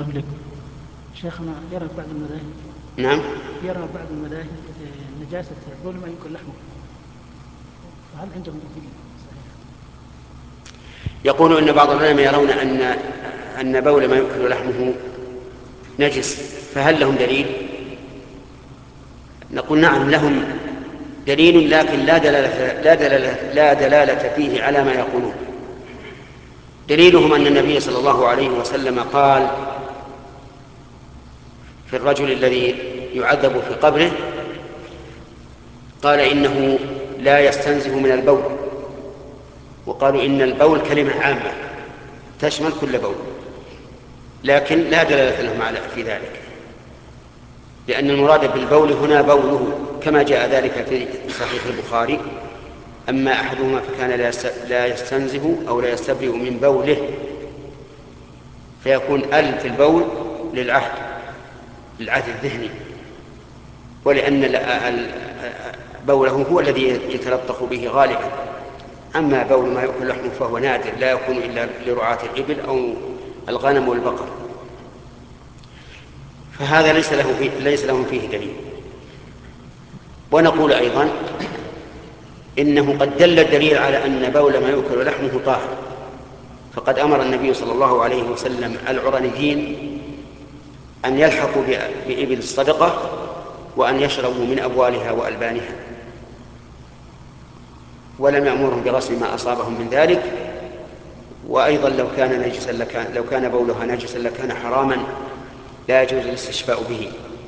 الله إليكم. شيخنا يرى بعض المذاهب. نعم. يرى بعض المذاهب نجاسة بول ما يأكل لحمه، فهل عندهم دليل صحيح؟ يقول إن بعض العلماء يرون أن بول ما يؤكل لحمه نجس، فهل لهم دليل؟ نقول نعم لهم دليل، لكن لا دلالة فيه على ما يقولون. دليلهم أن النبي صلى الله عليه وسلم قال في الرجل الذي يعذب في قبره، قال إنه لا يستنزه من البول، وقالوا إن البول كلمة عامة تشمل كل بول، لكن لا دلالة لهم في ذلك، لأن المراد بالبول هنا بوله كما جاء ذلك في صحيح البخاري. أما أحدهما فكان لا يستنزه أو لا يستبرئ من بوله، فيكون في البول للعهد الذهني، ولأن بوله هو الذي يتلطخ به غالبا. أما بول ما يأكل لحمه فهو نادر، لا يكون إلا لرعاة الإبل أو الغنم والبقر، فهذا ليس لهم فيه دليل. ونقول أيضا إنه قد دل الدليل على أن بول ما يؤكل لحمه طاهر، فقد أمر النبي صلى الله عليه وسلم العرنيين أن يلحقوا بإبل الصدقة وأن يشربوا من أبوالها وألبانها، ولم يأمرهم بغسل ما أصابهم من ذلك. وأيضا لو كان بولها نجسا لكان حراما لا يجوز الاستشفاء به.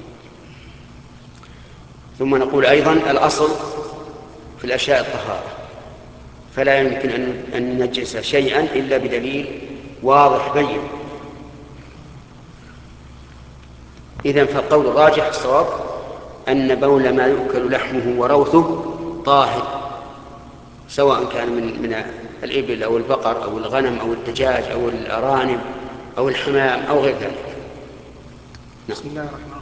ثم نقول أيضا الأصل في الأشياء الطهارة، فلا يمكن أن ننجس شيئا إلا بدليل واضح بين. إذن فالقول الراجح الصواب أن بول ما يؤكل لحمه وروثه طاهر، سواء كان من الإبل أو البقر أو الغنم أو الدجاج أو الأرانب أو الحمام أو غير ذلك. بسم الله الرحمن الرحيم.